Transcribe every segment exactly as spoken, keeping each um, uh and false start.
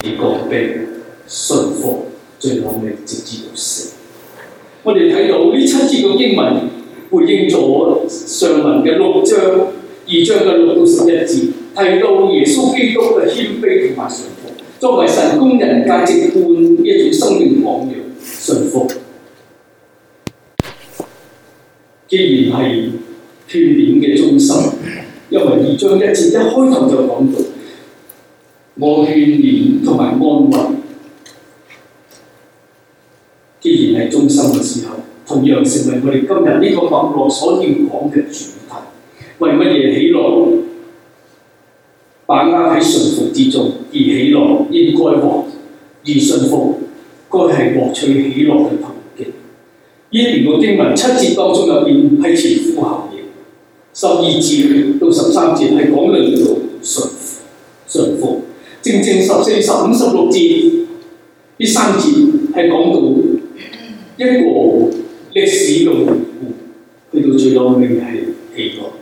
降卑、順服，最後尾直至到死。我哋睇到呢七節嘅經文回應咗上文嘅六章二章嘅六到十一節，提到耶穌基督嘅謙卑同埋順服，作為神工人價值觀一種生命榜樣。順服既然係勸勉嘅中心，因為二章一節一開頭就講到我勸勉同埋安慰。既然係中心嘅時候，同樣成為我哋今日呢個脈絡所要講嘅主題。為乜嘢喜樂？把握喺順服之中，而喜樂應該獲，而順服該係獲取喜樂嘅途徑。呢一段嘅經文七節當中入邊係前呼後應，十二節到十三節係講論到順服，順服。正正十四、十五、十六節呢三節係講到一個歷史嘅回顧，去到最後尾係喜樂、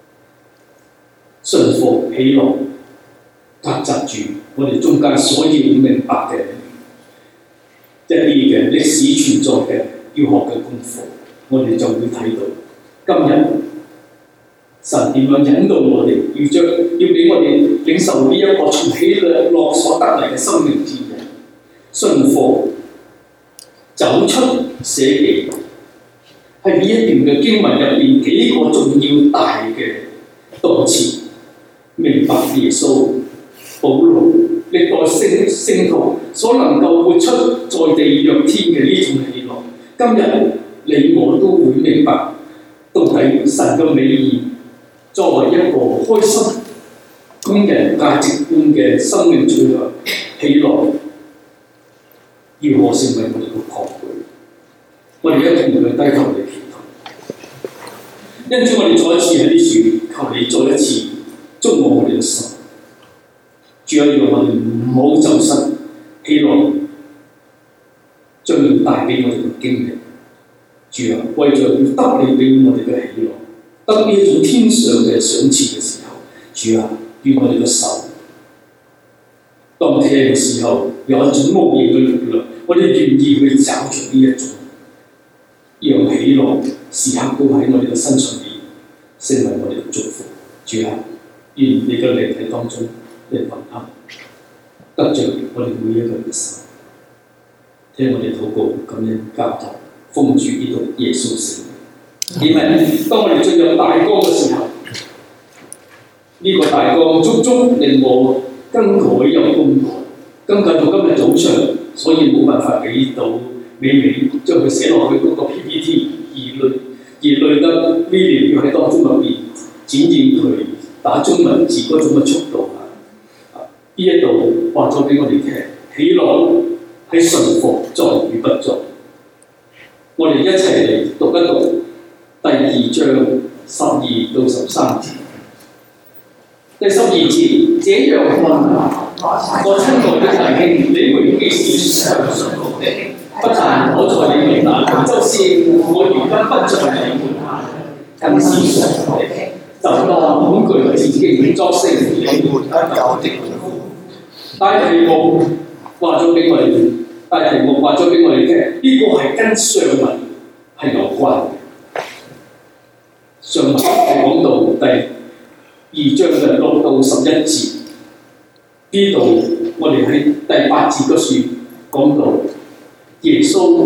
順服、喜樂，夾雜住我哋中間所要明白嘅一啲嘅歷史存在嘅要學嘅功課，我哋就會睇到今日神點樣引導我哋，要將要俾我哋領受呢一個從喜樂所得嚟嘅生命之恩，順服。走出捨己，係呢一段嘅經文入邊幾個重要大嘅動詞，明白耶穌、保羅、歷代聖聖徒所能夠活出在地若天嘅呢種喜樂。今日你我都會明白，到底神嘅美意作為一個開心、工人價值觀嘅生命取向，喜樂如何成為我哋嘅確據？我哋一定要低頭嚟祈禱。因此，我哋再一次喺呢處求你再一次觸摸我哋嘅心。主啊，讓我哋唔好走失喜樂，將要帶俾我哋嘅經歷。主啊，為咗要得你俾我哋嘅喜樂，得呢一種天上嘅賞賜嘅時候，主啊，願我哋嘅手當聽嘅時候有一種無形嘅力量，我哋願意去找住呢一種，讓喜樂時刻都喺我哋嘅身上面，成為我哋嘅祝福。主啊，願你嘅靈喺當中嚟運行，得著我哋每一個人嘅心。聽我哋禱告，感恩交託，奉主基督耶穌聖名。因為當我哋進入大江嘅時候，呢、這個大江足足令我更改又更改，更改到今日早上，所以冇辦法俾到美美將佢寫落去嗰個 P P T， 而累而累得 William 要喺當中入邊展現佢打中文字嗰種嘅速度啊！呢一度話咗俾我哋聽，喜樂喺順服在與不在。我哋一齊嚟讀一讀第二章十二到十三節。第十二節，這樣看，我親愛的弟兄，你們既是常順服的，不但我在你們那裏，就是我如今不在你們那裏，更是常服的。就當恐懼自己作成你們不夠的。大題目話咗俾我哋，大題目話咗俾我哋聽，呢、這個係跟上文係有關嘅。上文係講到第二章嘅六到十一節，呢度我哋喺第八節嗰處講到耶穌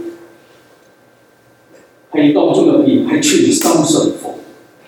喺當中入邊係全心順服，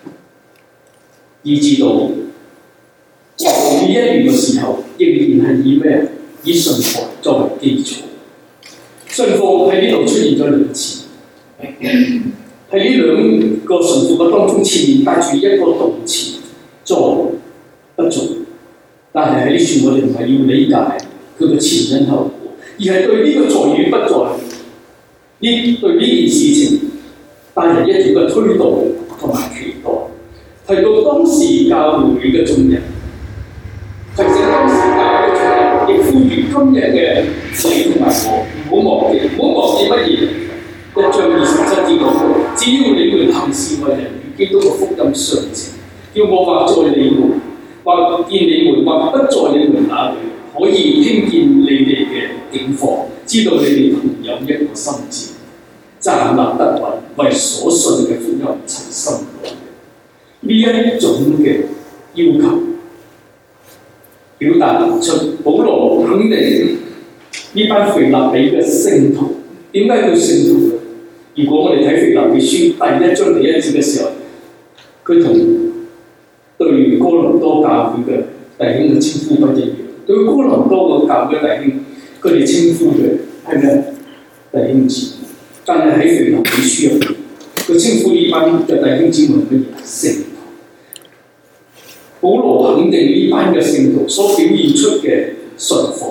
以至到呢一段嘅時候，仍然係以咩？以順服作為基礎。順服喺呢度出現咗兩次，喺呢兩個順服嘅當中，前面帶住一個動詞。做不做，但係喺呢處我哋唔係要理解佢嘅前因後果，而係對呢個在與不在，呢對呢件事情帶嚟一種嘅推動同埋期待。提到當時教會嘅眾人，提醒當時教會嘅眾人，亦呼籲今日嘅你同埋我，唔好忘記，唔好忘記乜嘢？一章二十七節講，只要你們行事為人與基督嘅福音相稱。叫我或在你們，或見你們，或不在你們那裏， 可以聽見你哋嘅境況，知道你哋同有一個心志，站立得穩，為所信嘅福音齊心努力。呢一種嘅要求，表達出保羅肯定呢班腓立比嘅聖徒。點解叫聖徒呢？如果我哋睇腓立比書第一章第一節嘅時候，佢同對哥林多教會嘅弟兄嘅稱呼不一樣。對哥林多個教會嘅弟兄，佢哋稱呼嘅係咩？弟兄姊妹。但係喺腓立比書入邊，佢稱呼呢班嘅弟兄姊妹乜嘢？聖徒。保羅肯定呢班嘅聖徒所表現出嘅信服，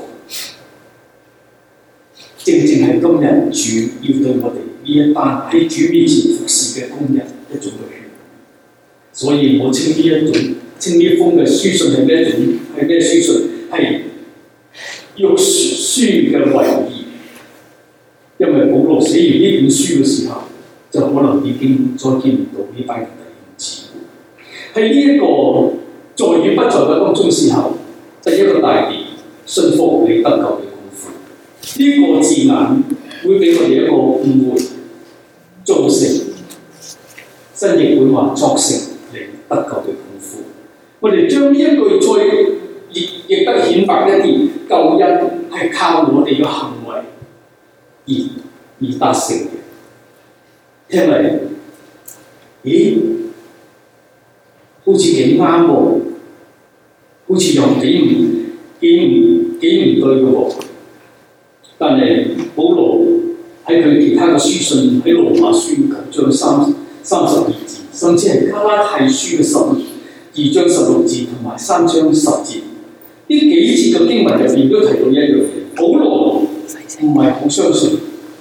正正係今日主要對我哋呢一班喺主面前服侍嘅工人一種嘅勸。所以我稱呢一種稱呢封嘅書信係咩一種？係咩書信？係約書嘅遺言。因為保羅寫完呢本書嘅時候，就可能已經再見唔到呢班嘅弟兄姊妹。喺呢一個在與不在嘅當中時候，第一個大點，信服你得救嘅功夫。呢、這個字眼會俾我哋一個誤會，造成新譯本話作成你得救嘅功夫。我哋將呢一句再譯譯得顯白一啲，救恩係靠我哋嘅行為而而達成嘅。聽嚟，咦？好似幾啱喎，好似又幾唔幾唔幾唔對嘅喎。但係保羅喺佢其他嘅書信，喺羅馬書九章三三十二節，甚至係加拉太書嘅十二章十六節同埋三章十節，呢幾節嘅經文入邊都提到一樣嘢。保羅唔係好相信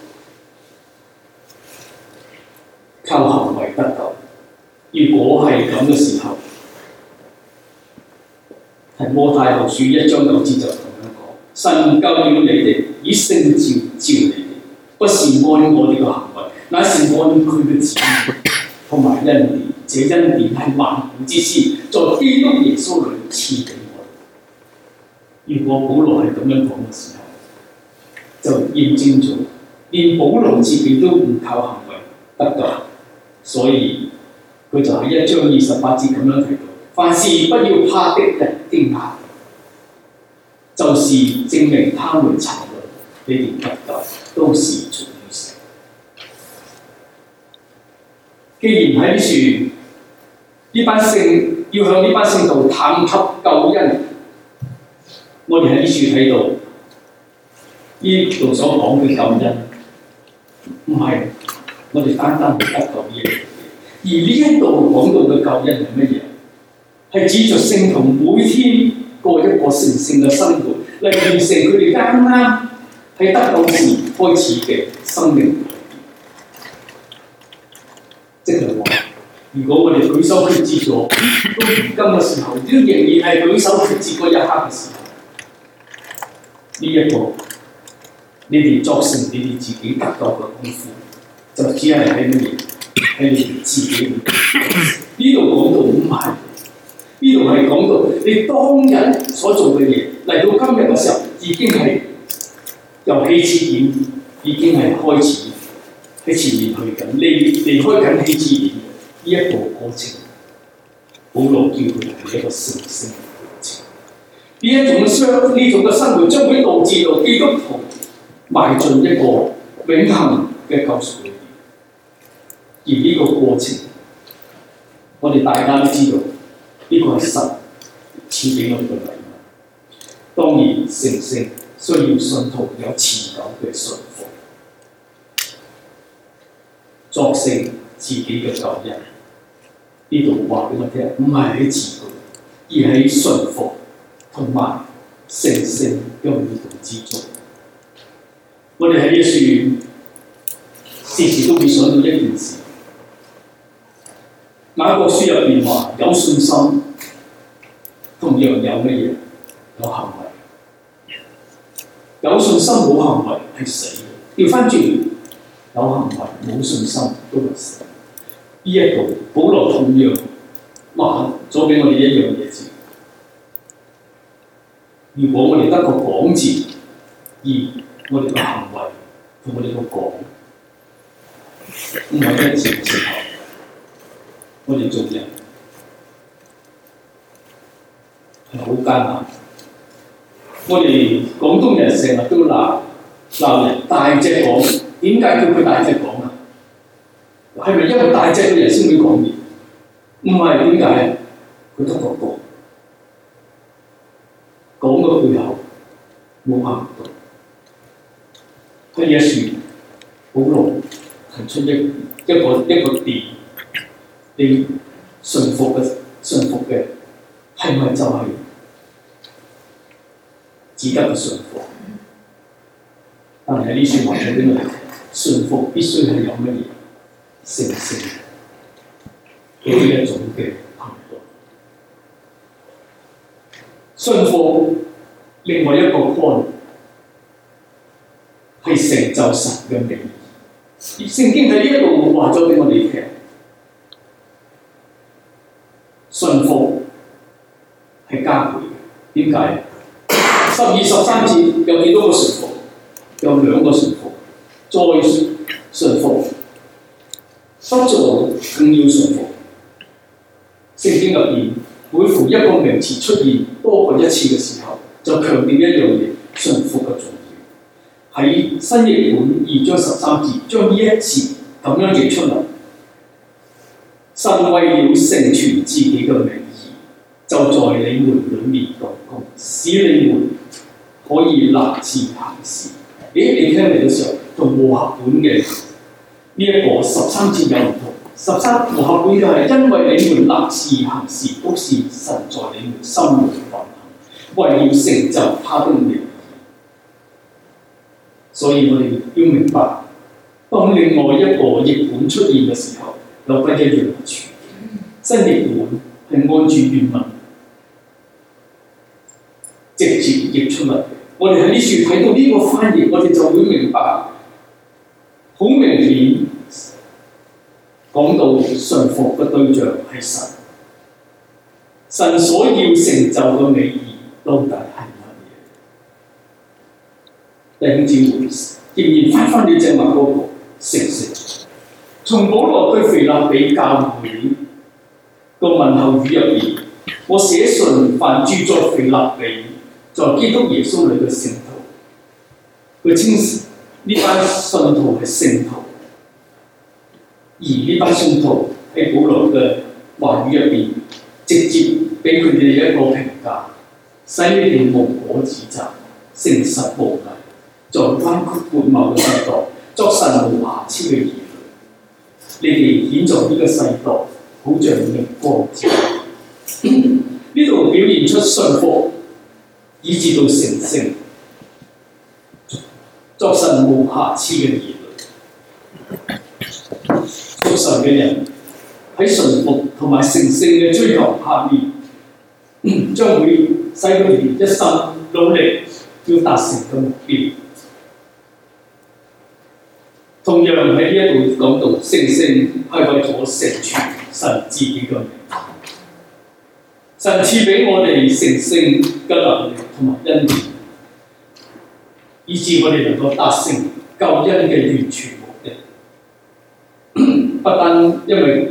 靠行為得救。如果係咁嘅時候，係摩太後書一章九節就咁樣講：神救了你哋，以聖召召你哋，不是按我哋嘅行為，乃是按佢嘅旨意同埋恩典。這恩典係萬古之先，在基督耶穌裏賜俾我哋。如果保羅係咁樣講嘅時候，就驗證咗，連保羅自己都唔靠行為得救，所以佢就喺一章二十八節咁樣提到：凡事不要怕的人驚訝，就是證明他們沉淪，你哋得救都是從於神。既然喺處呢班聖要向呢班聖徒探求救恩，我哋喺呢處睇到呢度所講嘅救恩，唔係我哋單單得救呢樣嘢，而呢一度講到嘅救恩係乜嘢？係指著聖徒每天過一個成聖嘅生活，嚟完成佢哋啱啱喺得救時開始嘅生命。即係話，如果我哋舉手決志咗，到如今嘅時候，都仍然係舉手決志嗰一刻嘅時候，呢、這、一個你哋作成你哋自己得救嘅功夫，就只係喺乜嘢？喺你哋自己。呢度講到唔係，呢度係講到你當日所做嘅嘢，嚟到今日嘅時候，已經係由起始點已經係開始喺前面去緊，離離開緊起始點呢一個過程。保羅叫佢係一個成聖嘅過程。呢一種相呢種嘅生活將會導致到基督徒邁進一個永恆嘅救贖裏邊。而呢個過程，我哋大家都知道，呢、這個係神賜俾我哋嘅禮物。當然，成聖需要信徒有持久嘅信服，作成自己嘅救恩。呢度話俾我聽，唔係喺自覺，而喺信服同埋成聖嘅活動之中。我哋喺呢處時時都會想到一件事。雅各書入邊話有信心，同樣有乜嘢？有行為。有信心冇行為係死嘅。調翻轉，有行為冇信心都係死。呢一度保羅同樣話咗俾我哋一樣嘢知。 如果我哋得個講字，而我哋嘅行為同我哋嘅講唔係一致嘅時候，我哋做人係好艱難。我哋廣東人成日都鬧鬧人大隻講，點解叫佢大隻講啊？係咪因為大隻嘅人先會講嘢？唔係，點解？佢得個講，講嘅背後冇行動。喺呢一處，保羅提出一一個一個點，你順服嘅順服嘅係咪就係只得嘅順服？但係喺呢處話俾我哋聽，順服必須係有乜嘢誠誠嘅一種嘅行動。順服另外一個 point 係成就神嘅美意。聖經喺呢一度話咗俾我哋聽，順服係加倍嘅。點解？十二十三節有幾多個順服？有兩個順服，再順服，不做更要順服。聖經入邊每逢一個名詞出現多過一次嘅時候，就強調一樣嘢：順服嘅重要。喺新譯本二章十三節，將呢一節咁樣譯出嚟。神為了成全自己嘅名義，就在你們裡面動工，使你們可以立志行事。咦，你聽嚟嘅時候，同和合本嘅呢一個十三節有唔同。十三和合本嘅係因為你們立志行事，都是神在你們心裏運行，為要成就他的名義。所以我哋要明白，當另外一個譯本出現嘅時候，有不一樣嘅處境。新譯本係按住原文直接譯出嚟。我哋喺呢處睇到呢個翻譯，我哋就會明白，好明顯講到順服嘅對象係神，神所要成就嘅美意到底係乜嘢？弟兄姊妹，仍然翻返到正話嗰個誠實。從保羅對腓立比教會個問候語入邊，我寫信凡住在腓立比，在基督耶穌裏嘅聖徒，佢稱呢班信徒係聖徒，而呢班信徒喺保羅嘅話語入邊，直接俾佢哋一個評價，使你哋無可指責，誠實無偽，在關括悖謬嘅世代，作神無瑕疵嘅兒女。你哋顯在呢個世代，好像明光照。呢度表現出信服，以至到成聖，作神無瑕疵嘅兒女。屬神嘅人喺順服同埋成聖嘅追求下面，將會使佢哋一生努力要達成嘅目標。同樣喺呢一度講到，成聖係為咗成全神自己嘅名。神賜俾我哋成聖嘅能力同埋恩典，以致我哋能夠達成救恩嘅完全目的。不單因為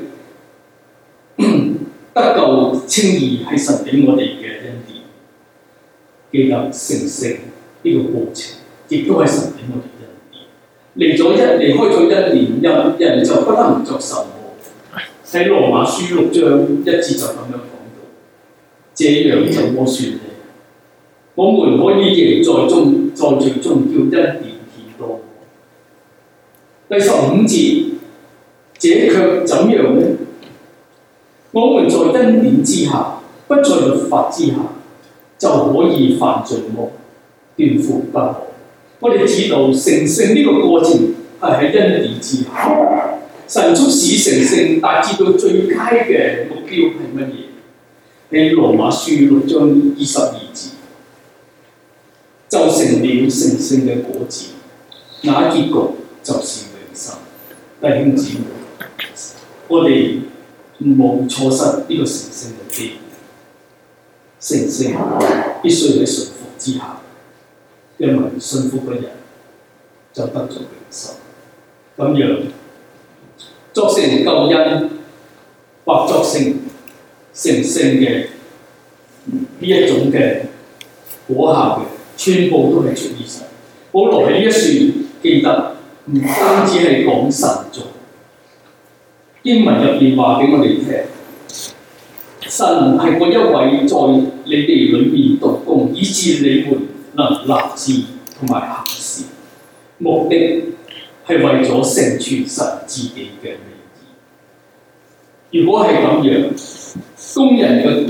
得救稱義係神俾我哋嘅恩典，記得成聖呢個過程，亦都係神俾我哋嘅恩典。離咗一離開咗一年，人人就不能作神喎。喺羅馬書六章一節就咁樣講到，這樣就我説你，我們可以仍在中在罪中叫恩典顯多。第十五節，這卻怎樣呢？我們在恩典之下，不在律法之下，就可以犯罪麼？斷乎不可。我哋知道成聖呢個過程係喺恩典之下，神促使成聖達至到最佳嘅目標係乜嘢？喺羅馬書六章二十二節，就成了成聖嘅果子，那結局就是永生。弟兄姊妹，我哋冇錯失呢個成聖嘅機會。成聖必須喺順服之之下，因為信服嘅人就得咗永生。咁樣作成救恩或作成成聖嘅呢一種嘅果效嘅，全部都係出於神。保羅喺呢一處記得，唔單止係講神做，經文入邊話俾我哋聽，神係嗰一位在你哋裏面動工，以致你們能立志同埋行事，目的係為咗成全神自己嘅美意。如果係咁樣，工人嘅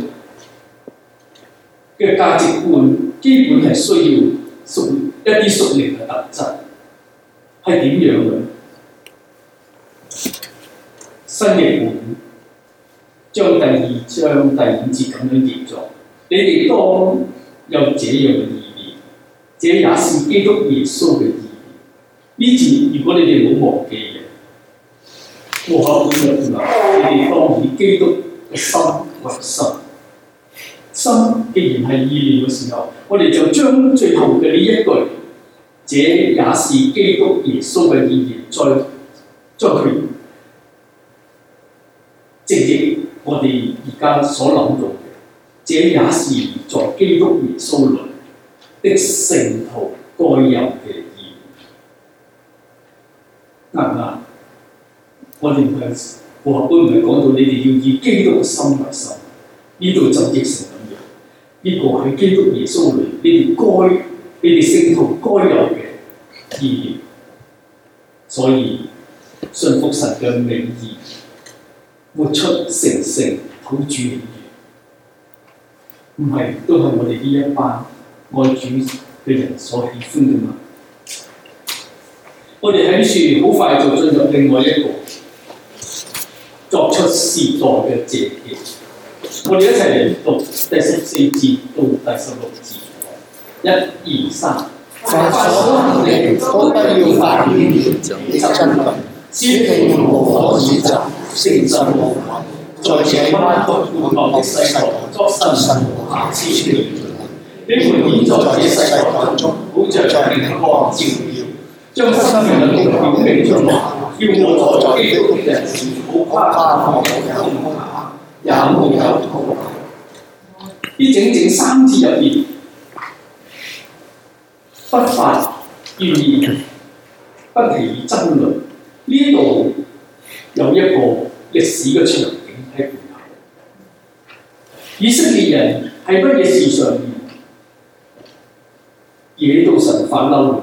嘅價值觀基本係需要屬一啲屬靈嘅特質，係點樣嘅？新譯本將第二章第五節咁樣譯咗：你哋當有這樣嘅意念，這也是基督耶穌嘅意念。呢節如果你哋冇忘記嘅，和合本入邊話：你哋當以基督嘅心為心。心既然係意念嘅時候，我哋就將最後嘅呢一句，這也是基督耶穌嘅意念，再再去直譯我哋而家所諗到嘅，這也是在基督耶穌裏的聖徒該有嘅意念。啱唔啱？我哋唔係和合本唔係講到你哋要以基督嘅心為心，呢度就譯成咁樣。呢、這個喺基督耶穌裏，你哋該你哋聖徒該有嘅意念。所以信服神嘅美意，活出成聖討主喜悅，唔係都係我哋呢一班愛主嘅人所喜歡嘅嘛？我哋喺呢處好快就進入另外一個作出時代嘅借記。我哋一齊嚟讀第十四節到第十六節，一、二、三。凡所行的都不要發怨言，以爭論，使你們無可指責，誠實無偽，在這彎曲悖謬的世代作神神無瑕疵的兒女。你們現在這世代中，好像明光照耀，將生命嘅光表明出來，要我在基督的日子好誇我沒有空閒，也沒有徒勞。呢整整三節入邊，不發怨言，不起爭論。呢度有一個歷史嘅場景喺背後。以色列人喺乜嘢事上面惹到神發嬲？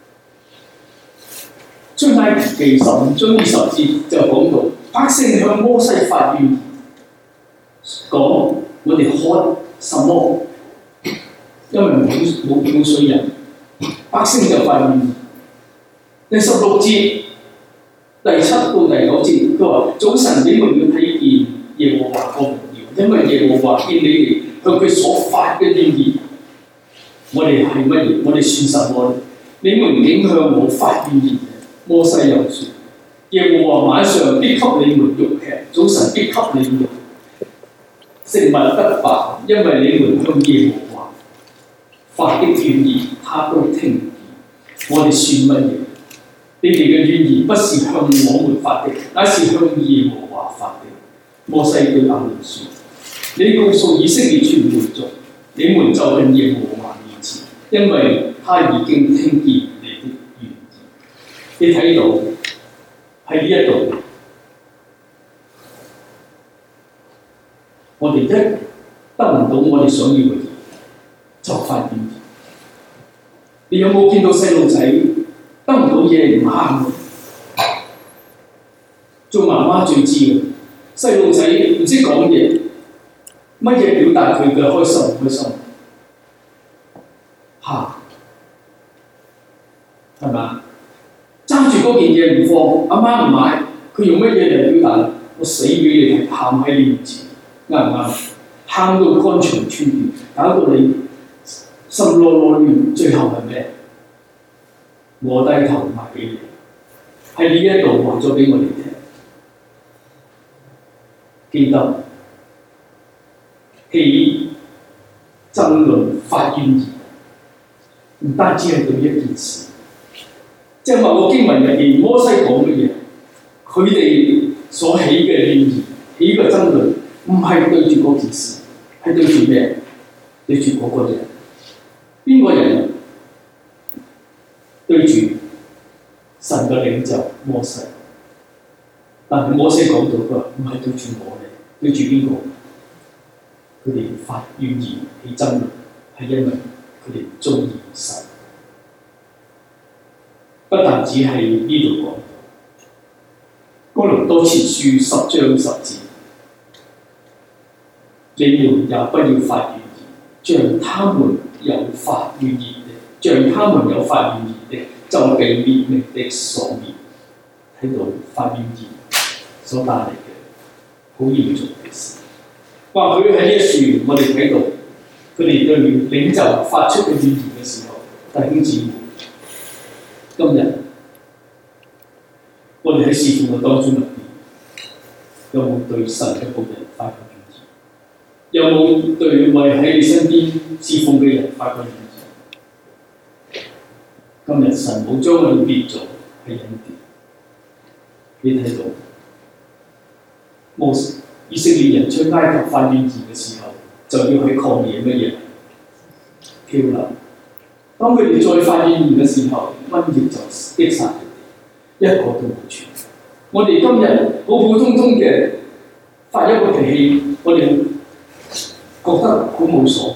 出埃及記十五章二十節就講到，百姓向摩西發怨言，講我哋喝什麼？因為冇冇冇水飲，百姓就發怨言。第十六節、第七到第九節，佢話：早晨你們要睇見耶和華個榮耀，因為耶和華見你哋向佢所發嘅怨言。我哋係乜嘢？我哋算什麼？你們竟向我發怨言。摩西又說：耶和華晚上必給你們肉吃，早晨必給你們食物得飽，因為你們向耶和華發的怨言，他都聽見。我哋算乜嘢？你哋嘅怨言不是向我們發的，乃是向耶和華發的。摩西對亞倫說：你告訴以色列全會眾，你們就近耶和華面前，因為他已經聽見你的怨言。你睇到喺呢一度，我哋一得唔到我哋想要嘅嘢，就發怨言。你有冇見到細路仔得唔到嘢唔喊？做媽媽最知嘅，細路仔唔識講嘢，乜嘢表達佢嘅開心唔開心？喊，係嘛？揸住嗰件嘢唔放，阿媽唔買，佢用乜嘢嚟表達？我死俾你睇，喊喺你面前，啱唔啱？喊到肝腸寸斷，搞到你心囉囉亂，最後係咩？我低頭賣俾你，喺呢一度話咗俾我哋聽。記得起爭論發怨言， 唔單止係對一件事，即係某個經文入邊摩西講嘅嘢，佢哋所起嘅怨言、起嘅爭論，唔係對住嗰件事，係對住咩？對住嗰個人。邊個人啊？對住神嘅領袖摩西。但係摩西講到佢話唔係對住我哋，對住邊個？佢哋發怨言起爭論，係因為佢哋唔中意神。不但只係呢度講，哥林多前書十章十節，你們也不要發怨言，像他們有發怨言的，像他們有發怨言的，就被滅命的所滅。睇到發怨言所帶嚟嘅好嚴重嘅事。或許喺呢一處，我哋睇到佢哋對領袖發出嘅怨言嘅時候，弟兄姊妹，今日我哋喺侍奉嘅當中入邊，有冇對神嘅僕人發過怨言？有冇對我哋喺你身邊侍奉嘅人發過怨言？今日神冇將我哋滅咗，係恩典。你睇到摩西以色列人出埃及發怨言嘅時候，就要喺曠野乜嘢漂流。當佢哋再發怨言嘅時候，瘟疫就擊殺佢哋，一個都冇存。我哋今日普普通通嘅發一個脾氣，我哋覺得好冇所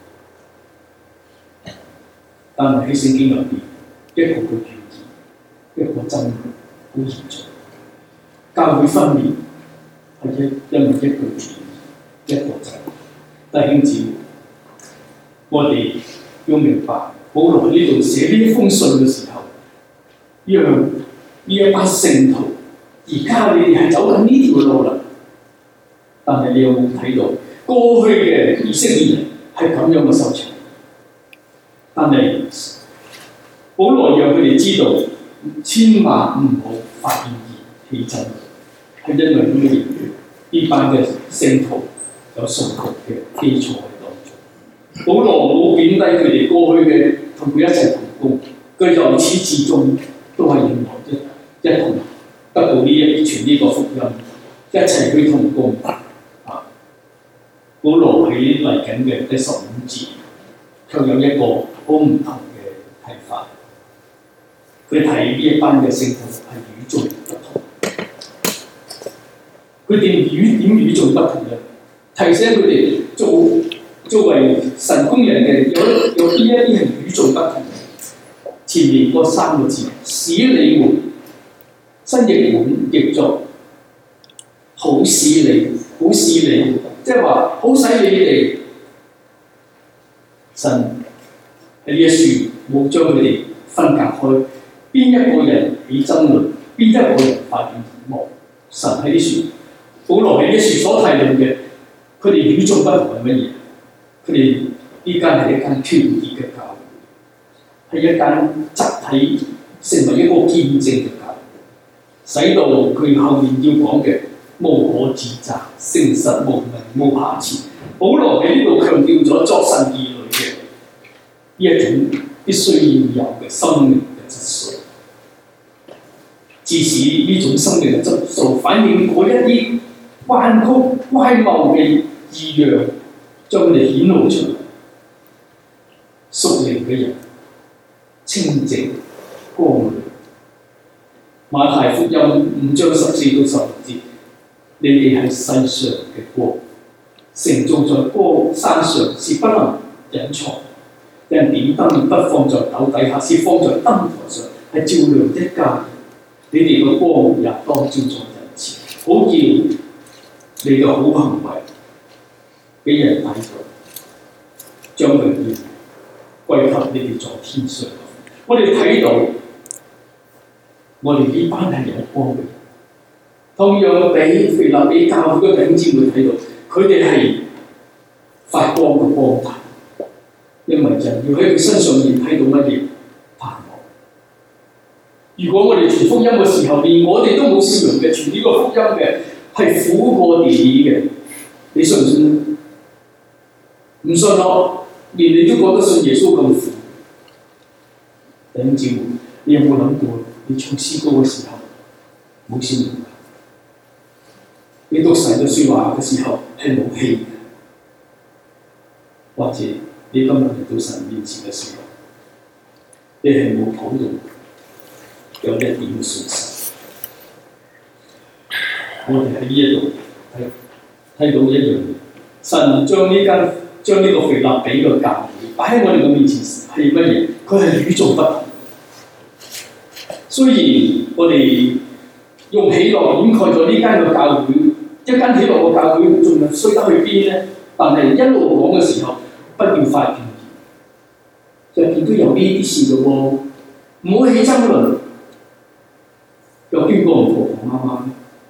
謂。但係喺聖經入邊，一個個怨言，一個爭論，好嚴重。教會分裂係一因為一句怨言，一個爭。弟兄姊妹，我哋要明白，保羅喺呢度寫呢封信嘅時候，讓呢一班聖徒，而家你哋係走緊呢條路啦。但係你有冇睇到過去嘅以色列人係咁樣嘅收場？但係保羅讓佢哋知道，千萬唔好發怨言起爭，係因為咁嘅原因，呢班嘅聖徒有信徒嘅基礎喺當中。保羅冇貶低佢哋過去嘅同佢一齊同工，佢由始至終都係認同一一同得到呢一傳呢個福音，一齊去同工。啊，保羅喺嚟緊嘅第十五節，卻有一個好唔同嘅睇法。佢睇呢一班嘅聖徒係與眾不同。佢哋與點與眾不同咧？提醒佢哋做作為神工人嘅，有有邊一啲係與眾不同嘅？前面嗰三個字，使你們新譯本譯作好使你，好使你，即係話好使你哋。神喺呢一處冇將佢哋分隔開，邊一個人起爭論，邊一個人發怨言冇。神喺呢處。保羅喺呢處所提論嘅，佢哋與眾不同係乜嘢？佢哋呢間係一間團結嘅教會，係一間集體成為一個見證嘅教會，使到佢後面要講嘅無可指責、誠實無偽、無瑕疵。保羅喺呢度強調咗作神兒女嘅呢一種必須要有嘅生命嘅質素，致使呢種生命嘅質素反映嗰一啲彎曲歪謬嘅異樣，將佢哋顯露出嚟。屬靈嘅人清淨光亮。馬太福音五章十四到十六節，你哋係世上嘅光，城造在光山上是不能隱藏。人點燈不放在斗底下，是放在燈台上，係照亮一家人。你哋嘅光也當照在人前，好叫你嘅好行為俾人睇到，將榮耀歸給你哋在天上。我哋睇到，我哋呢班係有光嘅人，同樣俾腓立比教會嘅弟兄姊妹睇到，佢哋係發光嘅光體，因為人要喺佢身上面睇到乜嘢盼望。如果我哋傳福音嘅時候，連我哋都冇笑容嘅，傳呢個福音嘅係苦過弟弟嘅，你信唔信？唔信咯，連你都覺得信耶穌咁苦， 弟兄姊妹，你有冇諗過？你唱詩歌嘅時候冇笑容㗎，你讀神嘅説話嘅時候係冇氣嘅，或者你今日嚟到神面前嘅時候，你係冇講到有一點嘅信心。我哋喺呢一度睇睇到一樣嘢，神將呢間將呢個腓立比嘅教會擺喺我哋嘅面前係乜嘢？佢係與眾不同。雖然我哋用喜樂掩蓋咗呢間嘅教會，一間喜樂嘅教會仲係衰得去邊咧？但係一路講嘅時候，不要發怨言，入邊都有呢啲事嘅喎，唔好起爭論。有邊個唔服講啱啱？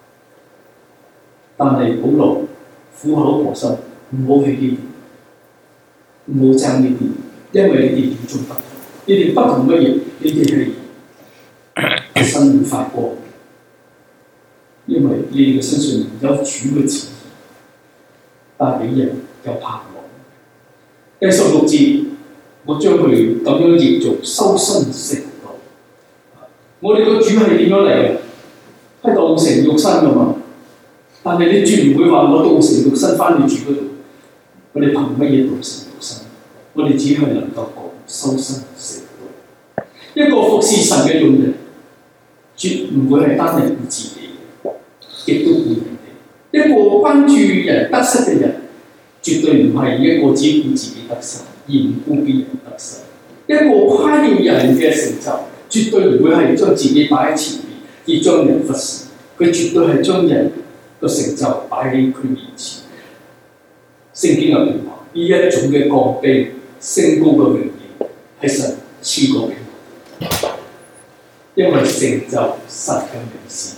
但係保羅苦口婆心，唔好起呢啲，唔好爭呢啲，因為你哋與眾不同。你哋不同乜嘢？你哋係生會發光，因為你哋嘅身上有主嘅旨意，帶俾人有盼望。第十六節，我將佢咁樣譯做修身成道。我哋個主係點樣嚟嘅？係道成肉身㗎嘛。但係你絕唔會話我道成肉身翻去主嗰度。我哋憑乜嘢道成肉身？我哋只係能夠講修身成道。一個服侍神嘅用人，絕唔會係單係顧自己，亦都顧人哋。一個關注人得失嘅人，絕對唔係一個只顧自己得失，而唔顧別人得失。一個誇耀人嘅成就，絕對唔會係將自己擺喺前面，而將人忽視。佢絕對係將人個成就擺喺佢面前。聖經入邊話：呢一種嘅降卑、升高嘅榮耀，係神賜過俾我哋，因為成就神嘅名事。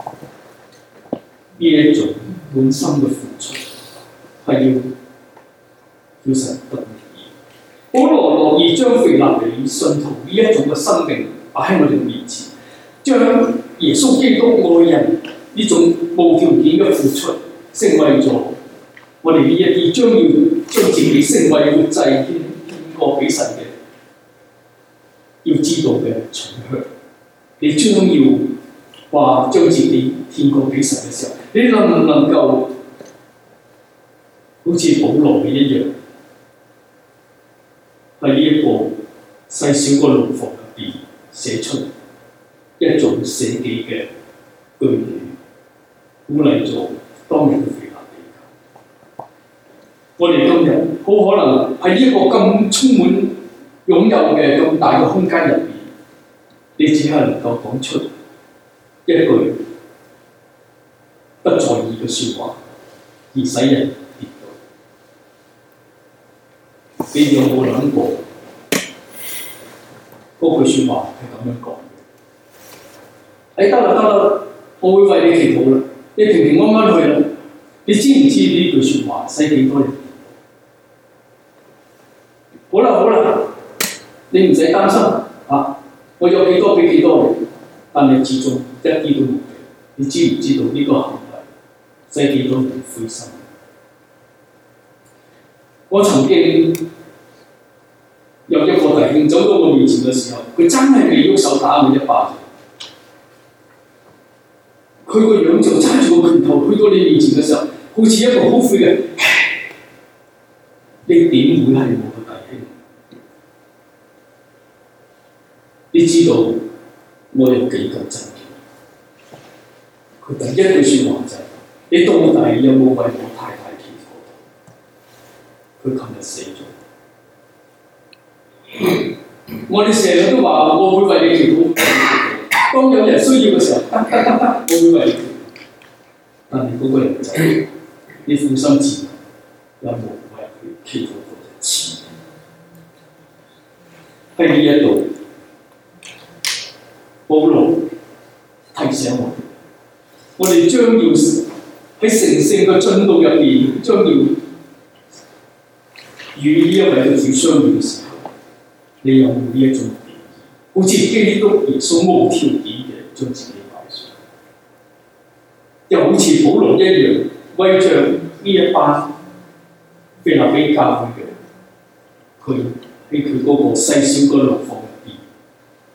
呢一種滿心嘅付出，係要叫神得意。保羅樂意將腓立比信徒呢一種嘅生命擺喺我哋面前，將耶穌基督愛人呢種無條件嘅付出，成為咗我哋呢一啲將要將自己成為活祭獻獻過俾神嘅，要知道嘅取向。你將要話將自己獻過俾神嘅時候，你能唔能夠好似保羅嘅一樣，喺呢一個細小個牢房入邊寫出一種捨己嘅句語，鼓勵咗當日嘅腓立比。我哋今日好可能喺呢一個咁充滿擁有嘅咁大嘅空間入邊，你只係能夠講出一句不在意嘅説話，而使人跌倒。你哋有冇諗過嗰句説話係咁樣講嘅？誒得啦得啦，我會為你祈禱啦，你平平安安去啦。你知唔知呢句説話使幾多人跌倒？好啦好啦，你唔使擔心啊！我有幾多俾幾多你，但你始終一啲都冇俾。你知唔知道呢個行為使幾多人灰心？我曾經有一個弟兄走到我面前嘅時候，佢真係未喐手打我一巴。佢個樣就揸住個拳頭去到你面前嘅時候，好似一個好悔嘅。你點會係我個弟兄？你知道我有幾咁震驚？佢第一句説話就係：你到底有冇為我太太祈禱？佢琴日死咗。我哋成日都話我會為你祈禱，當有人需要嘅時候，得得得得，我會為你祈禱。但係嗰個人就係你負心自問，有冇為佢祈禱過一次？喺呢一度，保羅提醒我哋，我哋將要喺成聖嘅進路入邊，將要與呢一位嘅主相遇嘅時候，你有冇呢一種表現？好似基督耶穌無條件嘅將自己擺上，又好似保羅一樣，為着呢一班腓立比教會嘅，佢喺佢嗰個細小嘅牢房入邊，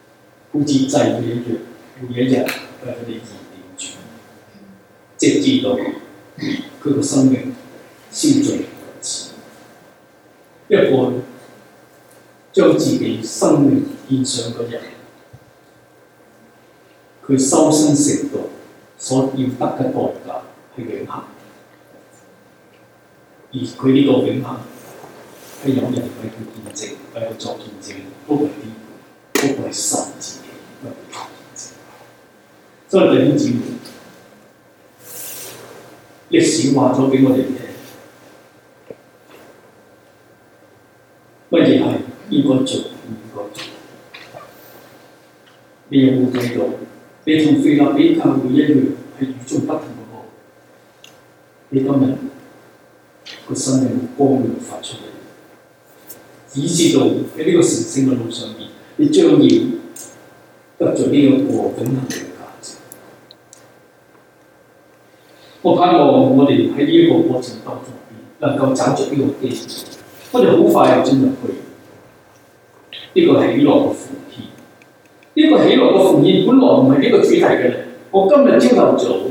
好似祭佢一樣，每一日為佢哋而點住，直至到佢個生命消盡為止。一個將自己生命獻上嘅人，佢修身成道所要得嘅代價係永恆，而佢呢個永恆係有人為佢見證，為佢作見證，嗰個係邊個？嗰個係神自己為佢作見證。所以弟兄姊妹，歷史話咗俾我哋聽，乜嘢係應該做，唔應該做？你有冇睇到？你同腓立比教會一樣係與眾不同嘅喎。你今日個生命光亮發出嚟，以至到喺呢個成聖嘅路上邊，你將要得著呢一個永恆嘅價值。我盼望我哋喺呢一個過程當中能夠找著呢個機會，我哋好快就進入去呢個喜樂嘅奉獻。呢個喜樂嘅奉獻本來唔係呢個主題嘅咧。我今日朝頭早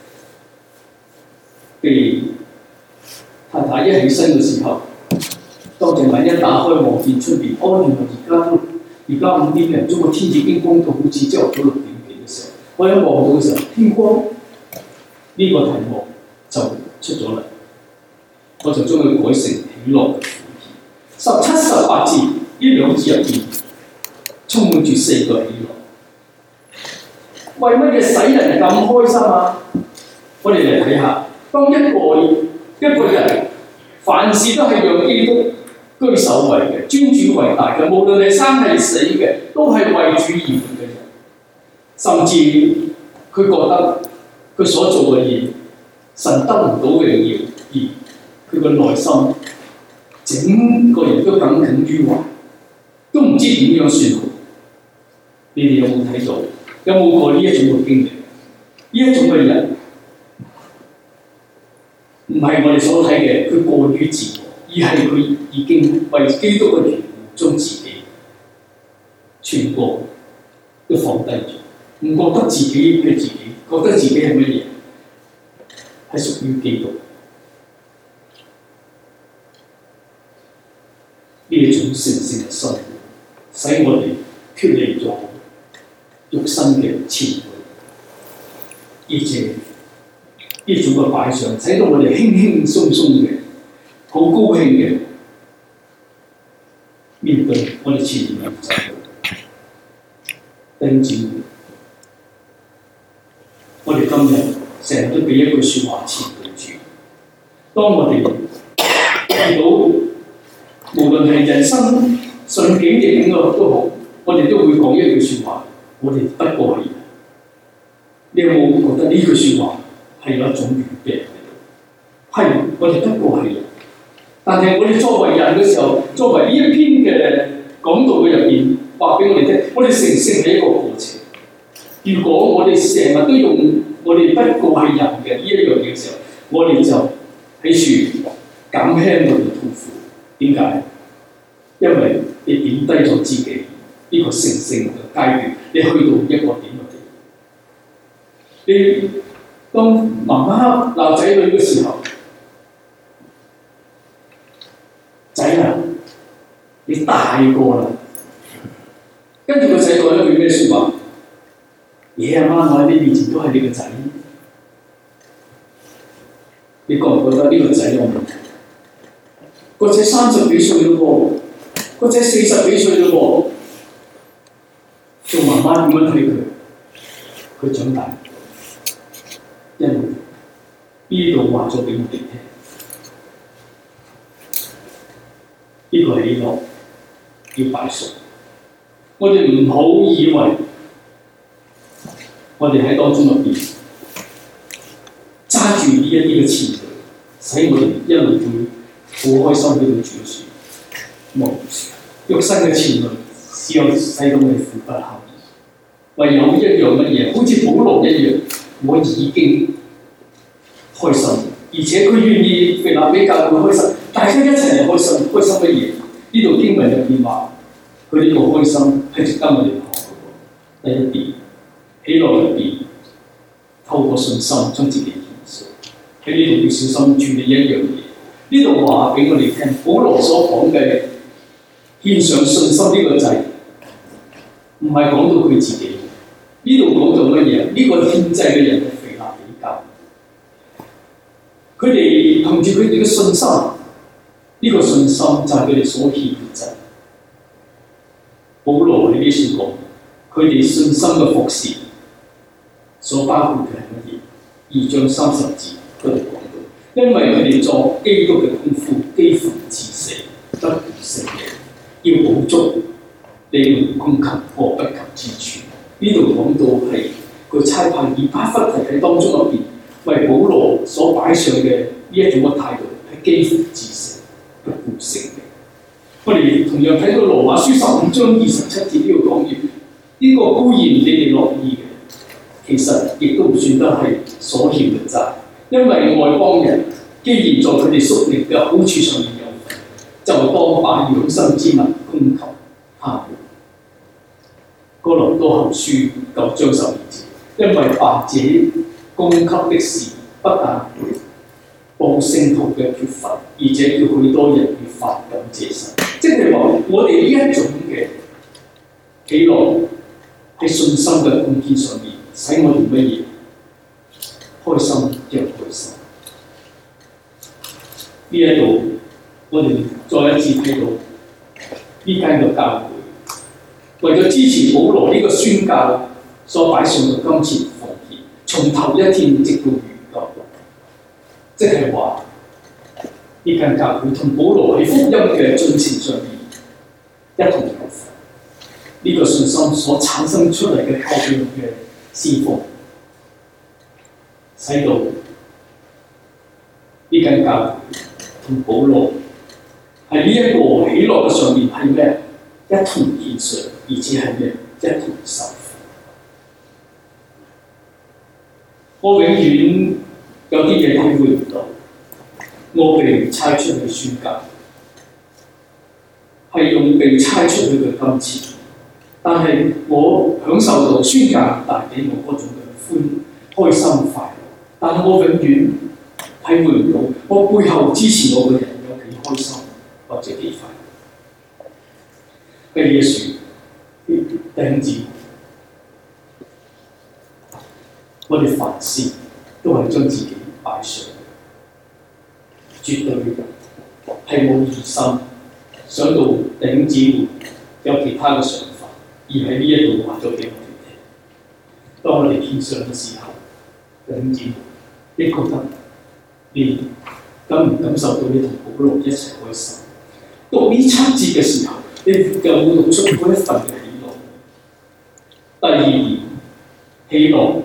被太太一起身嘅時候，當隻眼一打開望見出邊，哦，原來而家都而家五點零鐘個天已經光到好似朝頭早六點幾嘅時候，我一望到嘅時候，天光呢、這個題目就出咗嚟，我就將佢改成喜樂嘅奉獻。十七、十八節呢兩字入邊充滿住四個喜樂。為乜嘢使人咁開心啊？我哋嚟睇下，當一個一個人凡事都係讓基督居首位嘅，尊主為大嘅，無論係生係死嘅，都係為主而活嘅人。甚至佢覺得佢所做嘅嘢，神得唔到榮耀，而佢個內心整個人都耿耿於懷，都唔知點樣算好。你哋有冇睇到？有冇過呢一種嘅經歷？呢一種嘅人唔係我哋所睇嘅，佢過於自我，而係佢已經為基督嘅緣故將自己全部都放低咗，唔覺得自己係自己，覺得自己係乜嘢？係屬於基督。呢一種成聖嘅生活，使我哋脫離咗肉身嘅纏累，而且呢種嘅擺上，使到我哋輕輕鬆鬆嘅，好高興嘅面對我哋前面嘅走路。弟兄姊妹，我哋今日成日都俾一句説話纏累住，當我哋遇到無論係人生順境逆境嘅都好，我哋都會講一句説話。我哋不過係人，你有冇覺得呢句説話係有一種語病喺度？係，我哋不過係人，但係我哋作為人嘅時候，作為呢一篇嘅講道嘅入邊話俾我哋聽，我哋成聖係一個過程。如果我哋成日都用我哋不過係人嘅呢一樣嘢嘅時候，我哋就喺處減輕我哋嘅痛苦。點解？因為你貶低咗自己。呢個成聖嘅階段，你去到一個點嘅地步。你當媽媽鬧仔女嘅時候，仔啊，你大個啦。跟住個仔講一句咩説話？爺阿媽我喺你面前都係你個仔。你覺唔覺得呢個仔有問題？個仔三十幾歲咯喎，個仔四十幾歲咯喎。做媽媽點樣睇佢？佢長大，因為呢度話咗俾我哋聽，呢、這個喜樂要擺上。我哋唔好以為我哋喺當中入邊揸住呢一啲嘅詞，使我哋一路會好開心喺度住嘅樹。冇肉身嘅詞類。只有使到我哋苦不堪言，唯有一樣乜嘢，好似保羅一樣，我已經開心，而且佢願意腓立比教會開心，大家一齊嚟開心，開心乜嘢？呢度經文入邊話，佢呢個開心係值得我哋學嘅。 第一點，喜樂入邊透過信心將自己獻上。喺呢度要小心注意一樣嘢。呢度話俾我哋聽，保羅所講嘅獻上信心呢個祭，唔係講到佢自己。呢度講到乜嘢？呢、這個獻祭嘅人係腓立比教，佢哋憑住佢哋嘅信心，呢、這個信心就係佢哋所獻嘅祭。保羅喺呢處講，佢哋信心嘅服事所包括嘅係乜嘢？二章三十節嗰度講到，因為佢哋作基督嘅功夫，幾乎至死，不顧性命，要補足你們供給和不及之處。呢度講到係佢差派以巴弗提喺當中入邊，為保羅所擺上嘅呢一種嘅態度，係幾乎至死，不顧性命。我哋同樣睇到羅馬書十五章二十七節呢度講完，呢、這個固然你哋樂意嘅，其實亦都唔算得係所欠嘅債，因為外邦人既然在佢哋屬靈嘅好處上面有份，就當把養生之物供給他們。哥林多後書九章十二節，因為白者供給的事，不但報聖徒嘅缺乏，而且叫許多人越發感謝神。即係話，我哋呢一種嘅喜樂喺信心嘅貢獻上面，使我哋乜嘢開心又開心。呢一度我哋再一次睇到呢間嘅教會，為咗支持保羅呢個宣教所擺上嘅金錢奉獻，從頭一天直到如今，即係話呢間教會同保羅喺福音嘅進程上面一同有份。呢、這個信心所產生出嚟嘅各樣嘅侍奉，使到呢間教會同保羅喺呢一個喜樂嘅上面係咩？一同獻上，而且係咩？一同受苦。我永遠有啲嘢體會唔到，我被差出去宣教，係用被差出去嘅金錢，但係我享受到宣教帶俾我嗰種嘅歡開心快樂，但係我永遠體會唔到我背後支持我嘅人有幾開心或者幾快樂。嘅耶穌弟兄姊妹，我哋凡事都係將自己擺上，絕對係冇疑心，想到弟兄姊妹有其他嘅想法，而喺呢一度話咗俾我哋聽。當我哋獻上嘅時候，弟兄姊妹，你覺得你感唔感受到你同保羅一齊開心？讀呢七節嘅時候，你有冇讀出嗰一份嘅喜樂？第二點，喜樂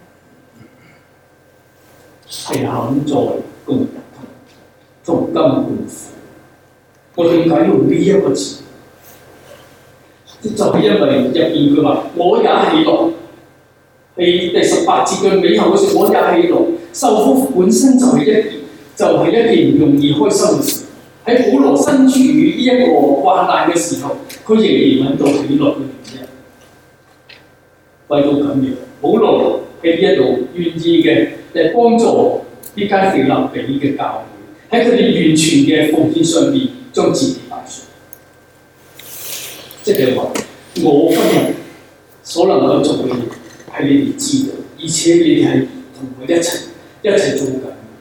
係肯在共入同甘共苦。我點解用呢一個字？就係因為入邊佢話我也喜樂。係第十八節嘅尾後嗰時，我也喜樂。受苦本身就係一件，就係、是、一件容易開心嘅事。喺保羅身處於呢一個患難嘅時候，佢仍然揾到喜樂嘅原因。為到咁樣，保羅喺呢一度願意嘅誒幫助呢間腓立比嘅教會，喺佢哋完全嘅奉獻上面將自己擺上。即係話，我今日所能夠做嘅嘢係你哋知道，而且你哋係同佢一齊一齊做緊。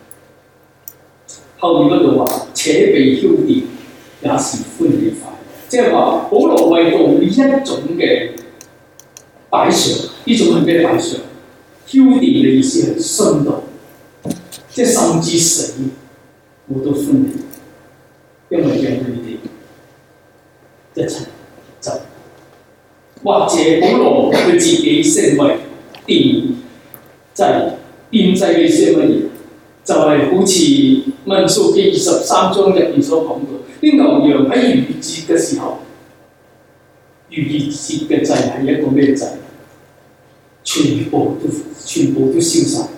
後面嗰度話，且被澆奠也是歡喜快樂，即係話保羅為到呢一種嘅擺上，呢種係咩擺上？澆奠嘅意思係殉道，即係甚至死我都歡喜，因為讓你哋一齊走。或者保羅佢自己成為奠祭，奠祭嘅意思係乜嘢？就係、是、好似民數記二十三章入邊所講到，啲牛羊喺逾越節嘅時候，逾越節嘅祭係一個咩祭？全部都全部都燒晒，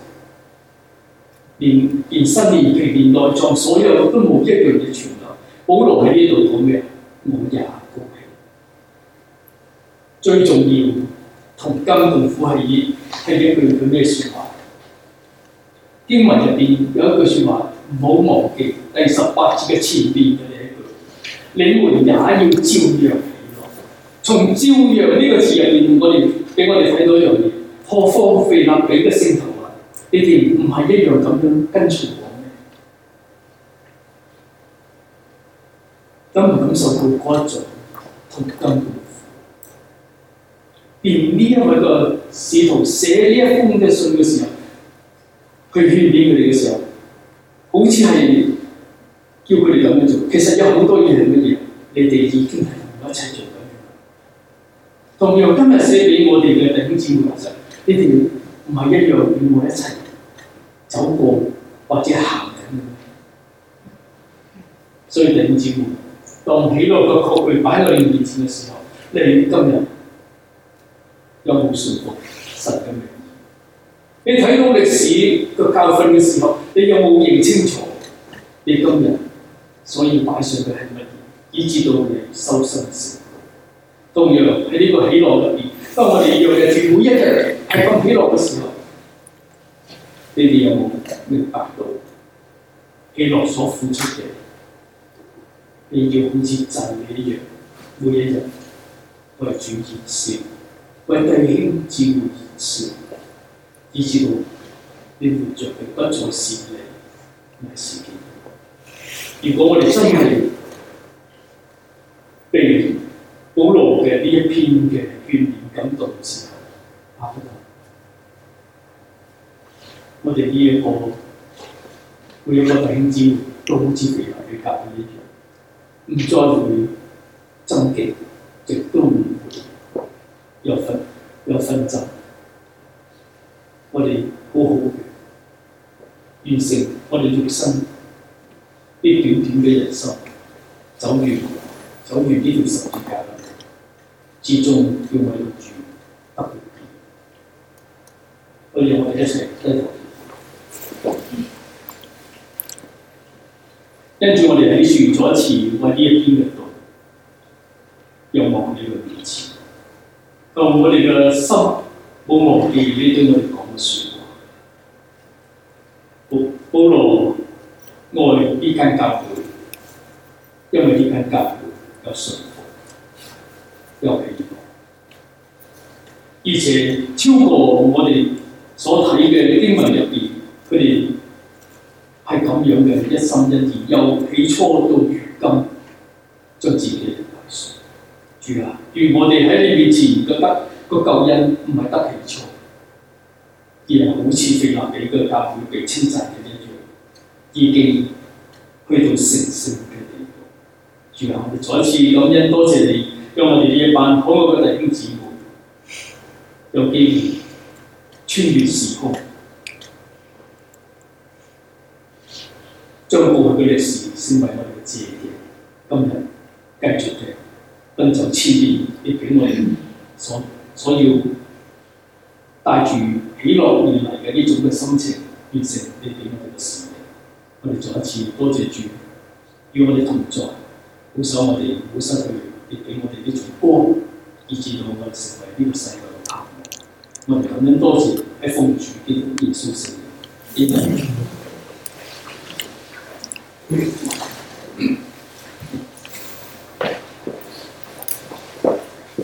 連連新年期連內臟所有都冇一樣嘢存留。保羅喺呢度講咩？我也高興。最重要， 同甘共苦係一係一句佢咩説話？經文入邊有一句説話，唔好忘記第十八節嘅前邊嘅呢一句，你們也要照樣喜樂。從照樣呢個字入邊，我哋俾我哋睇到一樣嘢。何況腓立比嘅聖徒啊，你哋唔係一樣咁樣跟隨我咩？感唔感受到嗰一種同甘共苦？連呢一位嘅使徒寫呢一封嘅信嘅時候，去勸勉佢哋嘅時候，好似係叫佢哋咁樣做。其實有好多嘢係乜嘢？你哋已經係同我一齊做緊嘅。同樣今日寫俾我哋嘅弟兄姊妹其實，你哋唔係一樣與我一齊走過或者行緊嘅。所以弟兄姊妹，當喜樂嘅確據擺喺你面前嘅時候，你今日有冇順服神嘅名？你睇到歷史嘅教訓嘅時候，你有冇認清楚你今日所要擺上嘅係乜嘢，以至到你收身成功？同樣喺呢個喜樂入邊，當我哋讓人哋每一日係咁喜樂嘅時候，你哋有冇明白到喜樂所付出嘅？你要好似讚美一樣，每一日為主而笑，為弟兄姊妹而笑，以至到你活着嘅不再是你，唔係自己。如果我哋真係被保羅嘅呢一篇嘅勸勉感動嘅時候，啊，我哋呢一個每一個弟兄姊妹都好似腓立比教會一樣。唔再會爭競，亦都唔會有紛有紛爭。我哋好好嘅完成我哋肉身呢短短嘅人生，走完走完呢條十字架，至終要為主得榮耀。我哋我哋一齊低頭。跟住我哋喺樹咗一次為呢一篇嘅道，仰望你嘅面前，求我哋嘅心冇忘記你對我哋講嘅説話。保保羅愛呢間教會，因為呢間教會有信服，有喜樂，而且超過我哋所睇嘅經文入邊，佢哋係咁樣嘅一心一意，由起初到如今，將自己嘅擺上。主啊，願我哋喺你面前覺得個救恩唔係得起初，而係好似腓立比嘅教會被稱讚嘅一樣，已經去到成聖嘅地步。主啊，我哋再一次感恩多謝你，讓我哋呢一班可愛嘅弟兄姊妹有機會穿越時空，將過去嘅歷史成為我哋嘅借鏡。今日繼續嘅奔走千里，你俾我哋所所要帶住喜樂而嚟嘅呢種嘅心情，完成你俾我哋嘅使命。我哋再一次多謝主，與我哋同在，保守我哋唔好失去你俾我哋呢種光，以致到我哋成為呢個世界嘅盼望。我哋咁樣多謝喺奉主基督耶穌聖名。